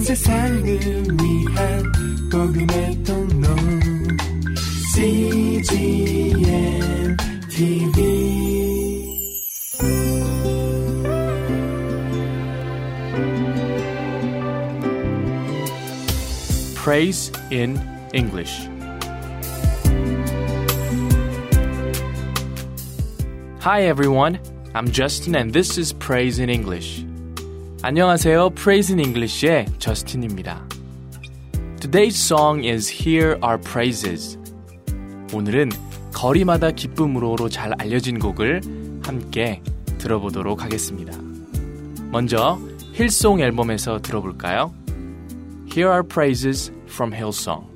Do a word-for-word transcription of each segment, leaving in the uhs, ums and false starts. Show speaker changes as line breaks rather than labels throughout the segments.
세상을 위한 복음의 통로 씨지엠 티비
Praise in English. Hi everyone, I'm Justin and this is Praise in English. 안녕하세요, Praise in English의 저스틴입니다. Today's song is Here Are Praises. 오늘은 거리마다 기쁨으로로 잘 알려진 곡을 함께 들어보도록 하겠습니다. 먼저 힐송 앨범에서 들어볼까요? Here Are Praises from Hillsong.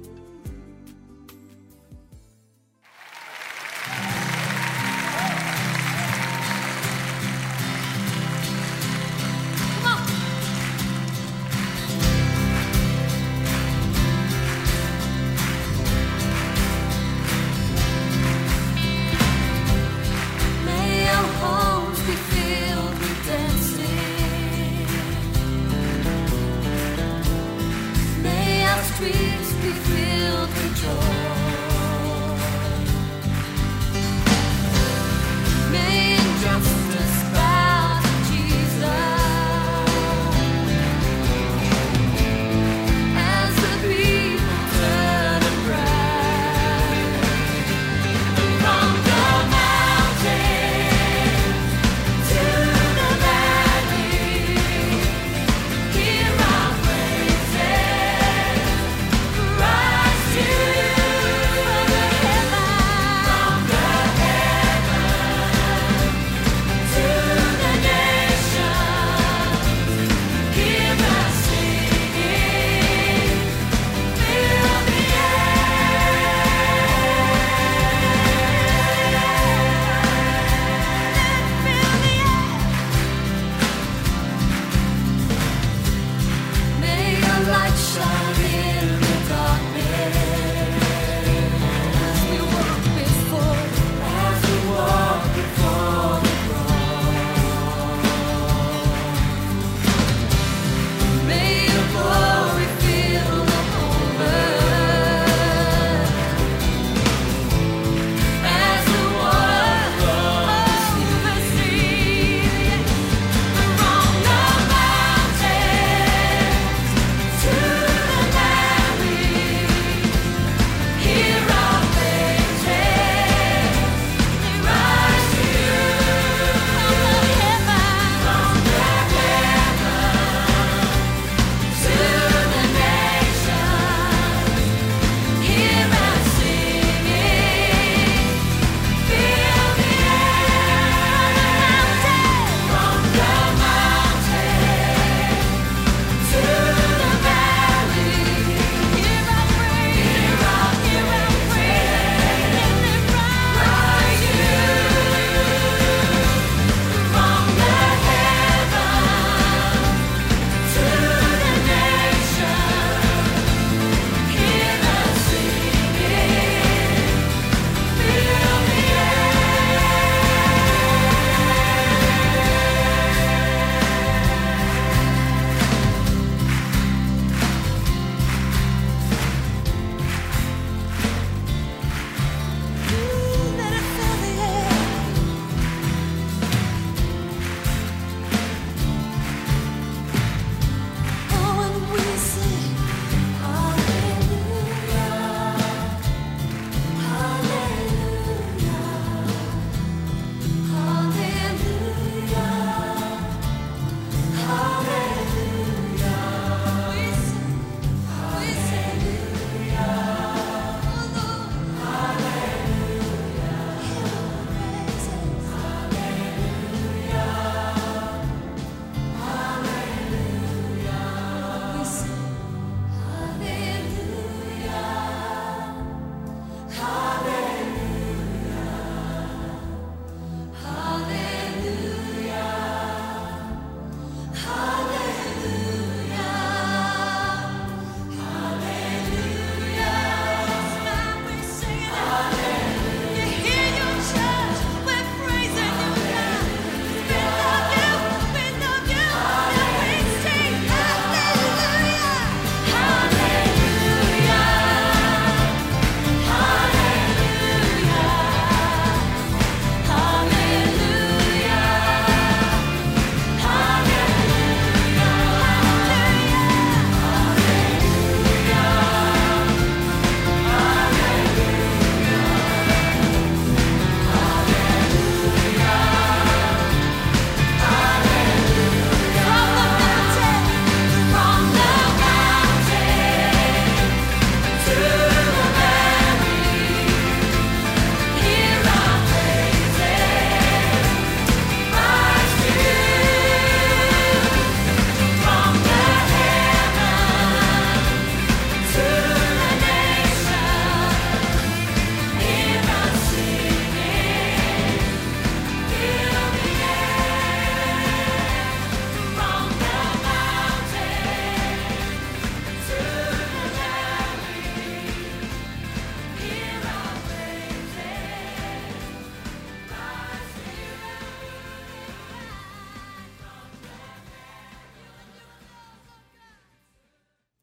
Streets be free.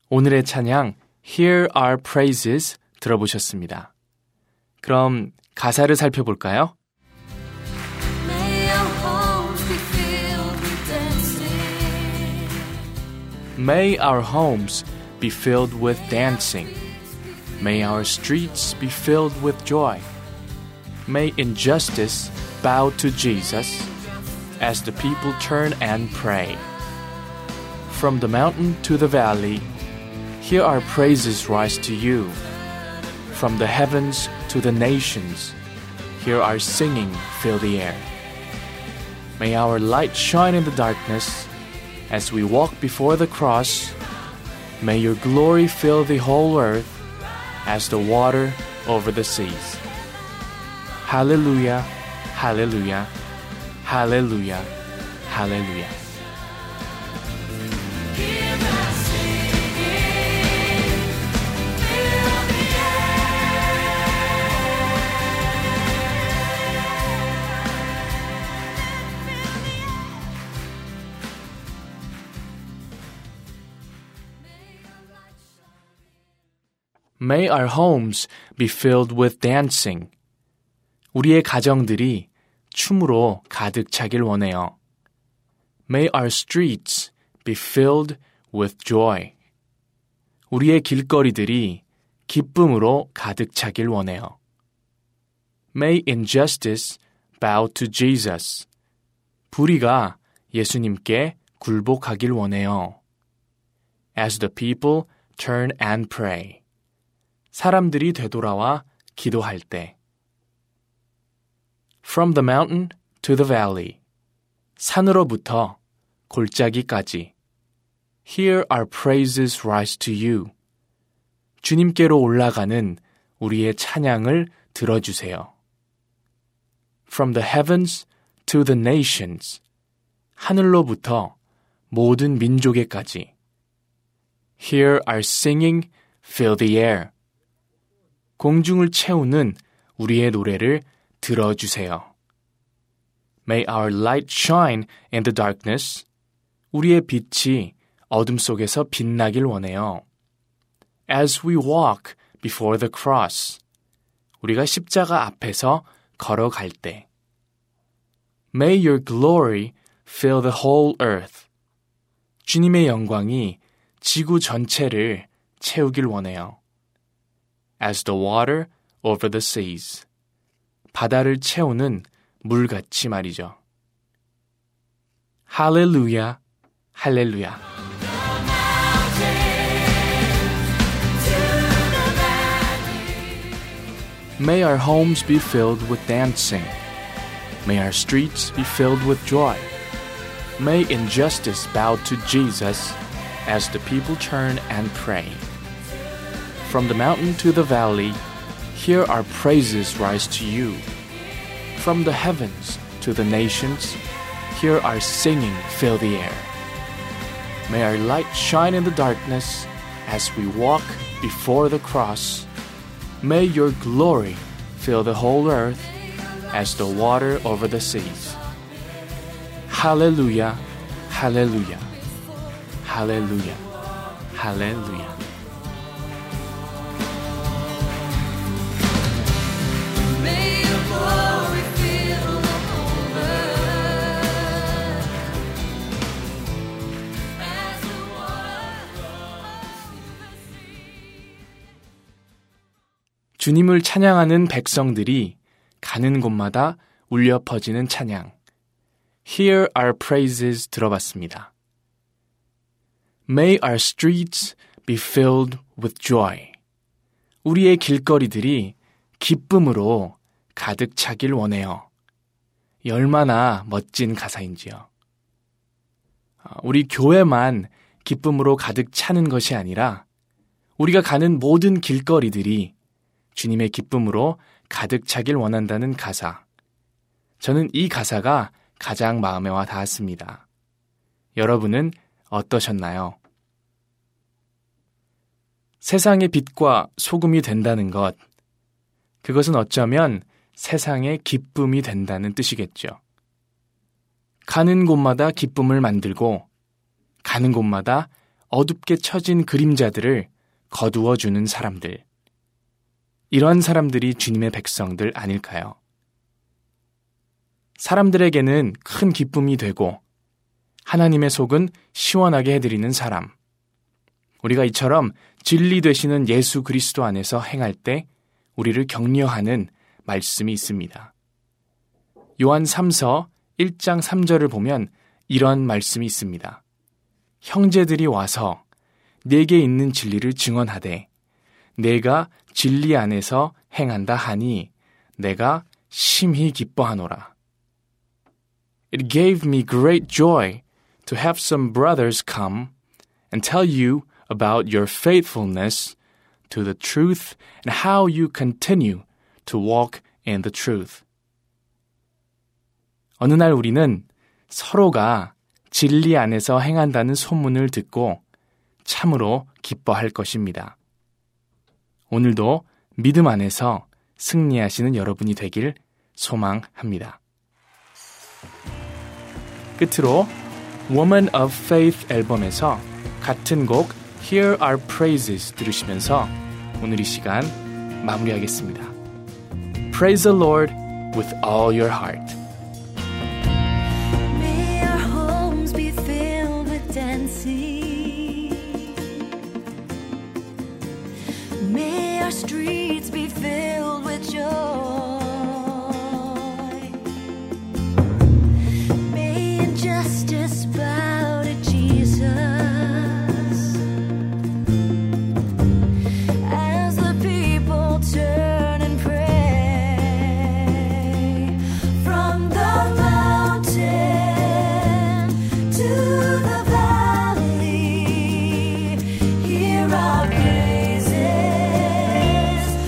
오늘의 찬양 Hear Our Praises 들어보셨습니다. 그럼 가사를 살펴볼까요?
May our homes be filled with dancing.
May our homes be filled with dancing. May our streets be filled with joy. May injustice bow to Jesus as the people turn and pray. From the mountain to the valley, here our praises rise to you. From the heavens to the nations, here our singing fill the air. May our light shine in the darkness as we walk before the cross. May your glory fill the whole earth as the water over the seas. Hallelujah, hallelujah, hallelujah, hallelujah. May our homes be filled with dancing. 우리의 가정들이 춤으로 가득 차길 원해요. May our streets be filled with joy. 우리의 길거리들이 기쁨으로 가득 차길 원해요. May injustice bow to Jesus. 불의가 예수님께 굴복하길 원해요. As the people turn and pray. 사람들이 되돌아와 기도할 때. From the mountain to the valley. 산으로부터 골짜기까지. Here our praises rise to you. 주님께로 올라가는 우리의 찬양을 들어주세요. From the heavens to the nations. 하늘로부터 모든 민족에까지. Here our singing fill the air. 공중을 채우는 우리의 노래를 들어주세요. May our light shine in the darkness. 우리의 빛이 어둠 속에서 빛나길 원해요. As we walk before the cross. 우리가 십자가 앞에서 걸어갈 때. May your glory fill the whole earth. 주님의 영광이 지구 전체를 채우길 원해요. As the water over the seas. 바다를 채우는 물같이 말이죠. 할렐루야, 할렐루야. May our homes be filled with dancing. May our streets be filled with joy. May injustice bow to Jesus as the people turn and pray. From the mountain to the valley, here our praises rise to you. From the heavens to the nations, here our singing fill the air. May our light shine in the darkness as we walk before the cross. May your glory fill the whole earth as the water over the seas. Hallelujah, hallelujah, hallelujah, hallelujah. 주님을 찬양하는 백성들이 가는 곳마다 울려 퍼지는 찬양. Hear our praises 들어봤습니다. May our streets be filled with joy. 우리의 길거리들이 기쁨으로 가득 차길 원해요. 얼마나 멋진 가사인지요. 우리 교회만 기쁨으로 가득 차는 것이 아니라 우리가 가는 모든 길거리들이 주님의 기쁨으로 가득 차길 원한다는 가사. 저는 이 가사가 가장 마음에 와 닿았습니다. 여러분은 어떠셨나요? 세상의 빛과 소금이 된다는 것, 그것은 어쩌면 세상의 기쁨이 된다는 뜻이겠죠. 가는 곳마다 기쁨을 만들고 가는 곳마다 어둡게 처진 그림자들을 거두어주는 사람들. 이런 사람들이 주님의 백성들 아닐까요? 사람들에게는 큰 기쁨이 되고 하나님의 속은 시원하게 해드리는 사람. 우리가 이처럼 진리 되시는 예수 그리스도 안에서 행할 때 우리를 격려하는 말씀이 있습니다. 요한 삼서 일 장 삼 절을 보면 이런 말씀이 있습니다. 형제들이 와서 내게 있는 진리를 증언하되 내가 진리 안에서 행한다 하니 내가 심히 기뻐하노라. It gave me great joy to have some brothers come and tell you about your faithfulness to the truth and how you continue to walk in the truth. 어느 날 우리는 서로가 진리 안에서 행한다는 소문을 듣고 참으로 기뻐할 것입니다. 오늘도 믿음 안에서 승리하시는 여러분이 되길 소망합니다. 끝으로 Woman of Faith 앨범에서 같은 곡 Hear Our Praises 들으시면서 오늘 이 시간 마무리하겠습니다. Praise the Lord with all your heart.
May our homes be filled with dancing. May our streets be filled with joy. May injustice bow to Jesus. As the people turn and pray from the mountain to the valley, hear our praises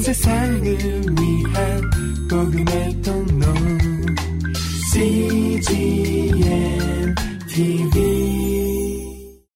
세상을 위한 복음의 통로 씨지엔 티비